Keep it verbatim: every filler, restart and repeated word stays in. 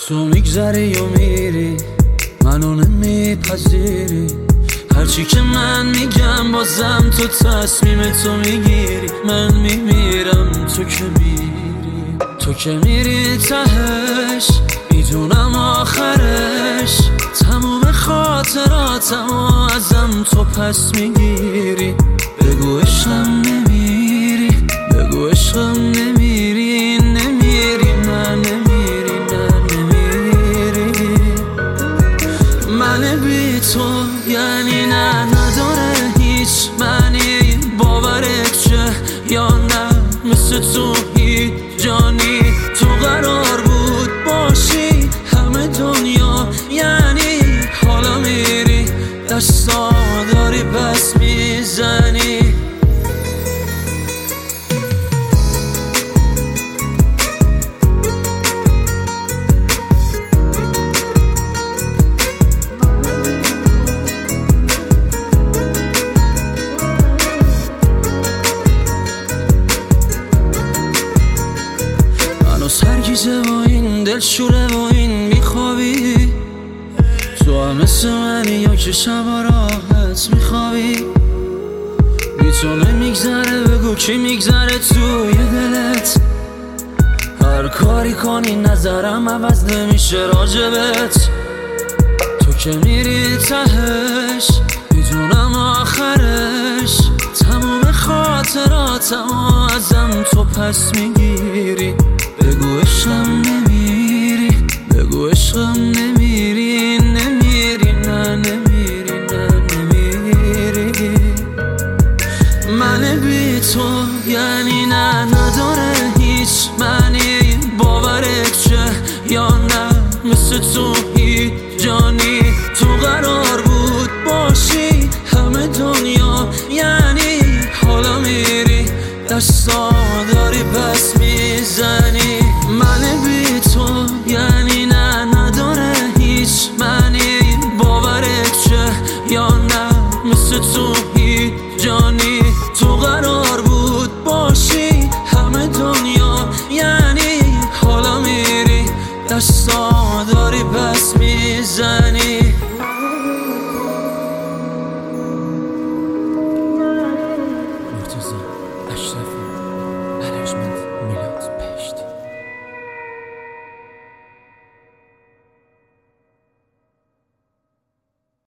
تو میگذری و میری، منو نمیپذیری. هرچی که من میگم بازم تو تصمیم تو میگیری. من میمیرم تو که میری، تو که میری تهش، میدونم آخرش تموم خاطراتم و ازم تو پس میگیری. بگو عشقم نمیری، بگو عشقم نمیری، نمیری نه نمیری نه نمیری. من بی تو یعنی نه، نداره هیچ معنی. باورت شه یا نه، مثل تو هیچ جانی تو قرار بود باشی همه دنیا. یعنی حالا میری دستا داری پس میزنی. سرگیزه و این دلشوره و این میخوابی. تو هم مثل منی یا که شبا راحت میخوابی. بی تو نمیگذره، بگو کی میگذره توی دلت. هر کاری کنی نظرم عوض نمیشه راجبت. تو که میری تهش، میدونم آخرش تموم خاطراتم و ازم تو پس میگیری. بگو عشقم نمیری، بگو عشقم نمیری، نمیری نه نمیری نه نمیری. من بی تو یعنی نه، نداره هیچ معنی. باورت شه یا نه، مثل تو هیچ جانی تو قرار بود باشی همه دنیا. یعنی حالا میری دستا